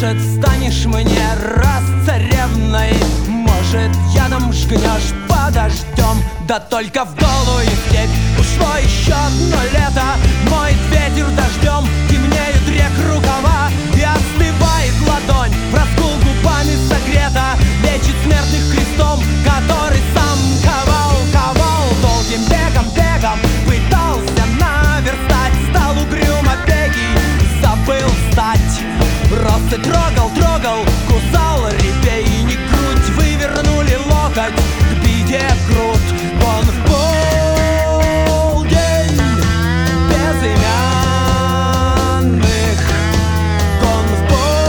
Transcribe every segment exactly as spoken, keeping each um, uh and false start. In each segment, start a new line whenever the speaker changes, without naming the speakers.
Может, станешь мне раз царевной, может, ядом жгнешь под дождем. Да только в голую степь ушло еще одно лето. Моет ветер дождем, темнеют рек рукава, и остывает ладонь, в разгул губами согрета. Лечит смертных крестом, который сам ковал, ковал. Долгим бегом, бегом пытался наверстать, стал угрюмо беги, забыл встать. Просто трогал, трогал, кусал репей, и не грудь, вывернули локоть к беде крут. Он в полдень безымянных, он в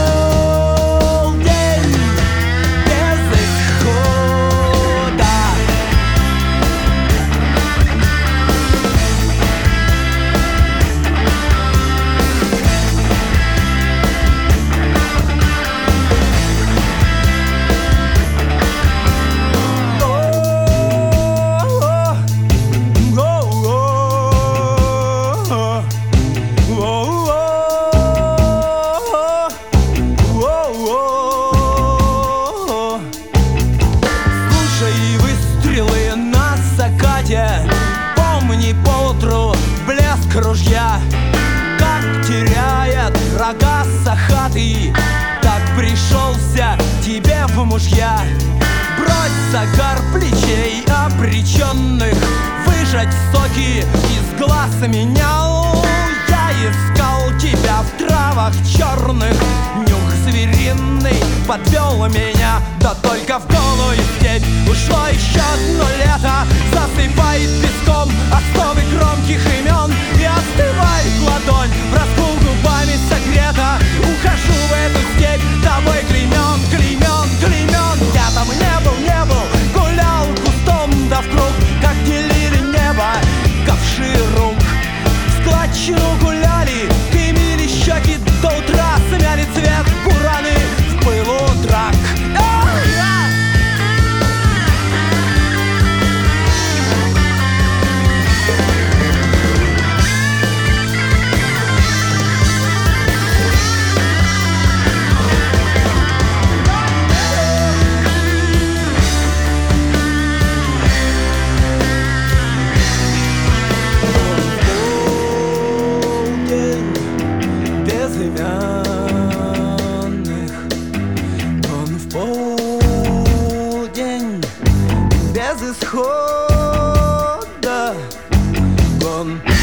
полдень без исхода. Помни поутру блеск ружья, как теряет рога сахатый, так пришелся тебе в мужья. Брось загар плечей обреченных, выжать соки из глаз менял. Я искал тебя в травах черных, нюх звериный подвел меня. Да только в голую степь ушло еще одно лето. Засыпает песком основы громких имен, и остывает ладонь, в разгул губами согрета. Ухожу в эту степь, тобой клеймен, клеймен, клеймен. Я там не был, не был, гулял кустом, да вкруг, как делили небо ковши рук. Складчину гуляли, дымили щеки до утра, смяли цвет бураны в пылу драк. Он в полдень без исхода, он